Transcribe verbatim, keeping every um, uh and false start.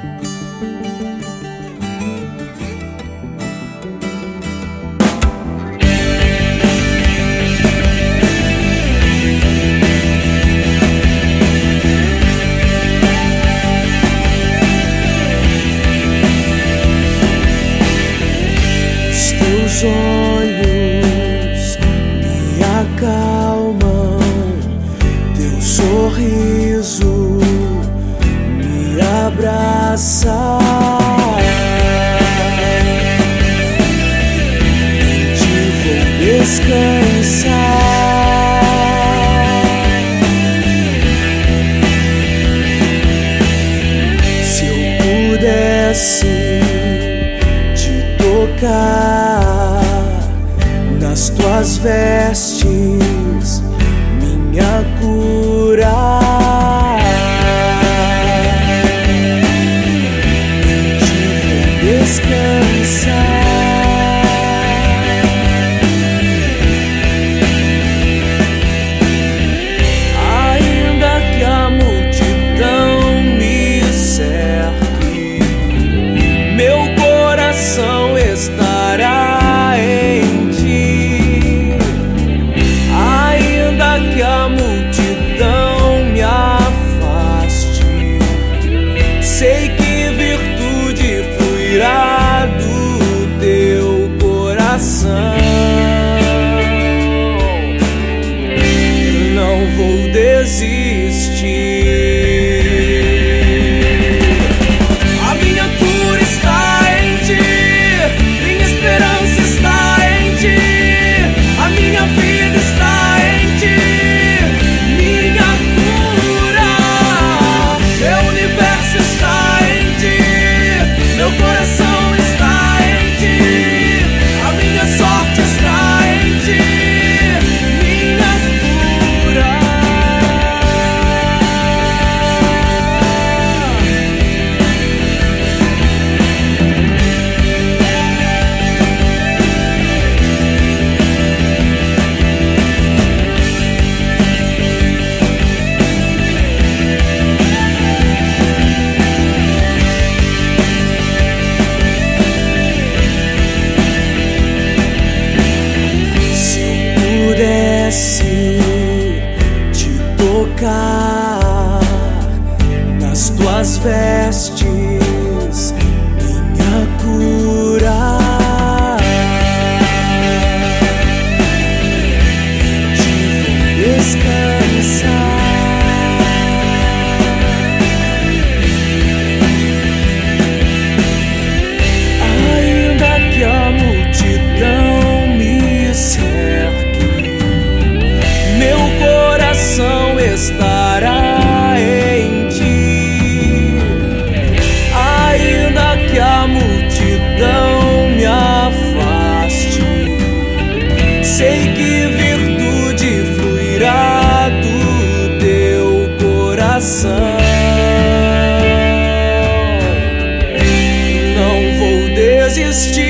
Os olhos me acalmam, teu sorriso me abraça. Em ti vou descansar. Se eu pudesse te tocar nas tuas vestes, minha cura. Em ti vou descansar. Ainda que a multidão me cerque, meu coração estará em que a multidão me afaste, sei que virtude fluirá do teu coração. Não vou desistir. A minha cura está em ti, minha esperança está em ti, a minha vida está em ti. Te tocar nas tuas vestes, minha cura. Em ti vou descansar. Ainda que a multidão me cerque, meu coração estará em ti. Ainda que a multidão me afaste, sei que virtude fluirá do teu coração. Não vou desistir.